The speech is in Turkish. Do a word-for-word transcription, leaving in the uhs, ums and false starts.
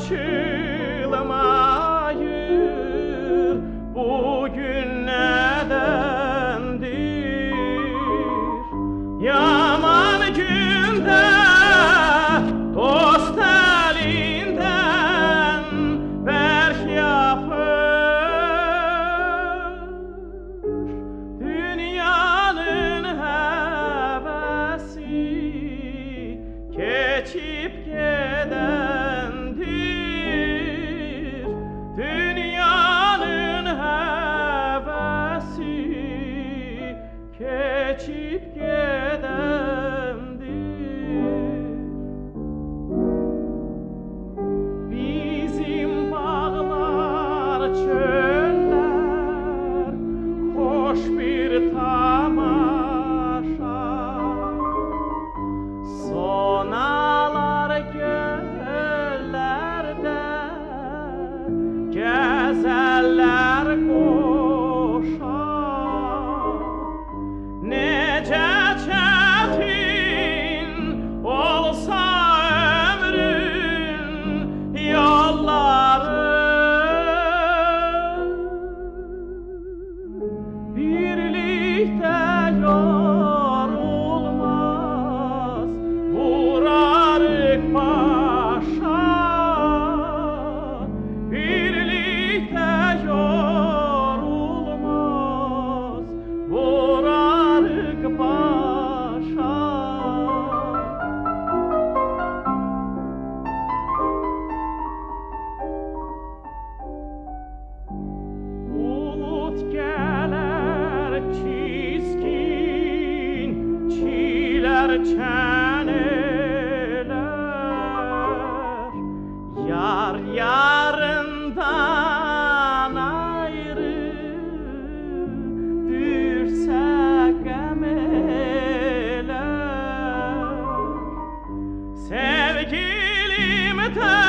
açılmayır, bugün nedendir? Yaman günde dost elinden berk yapır, dünyanın hevesi geçip gidendir, dünyanın hevesi geçip gidendir. Bizim bağlar, çöller hoş bir tamaşa, sonalar göllerde gezeller koşar. Nece çetin olsa ömrün yolları, birlikte yorulmaz vurarık başa, birlikte yorulmaz vurarık başa. Bulut gelir çizgin, çiler çeneler, yar yarından ayrı düşse gem eler. Sevgilim de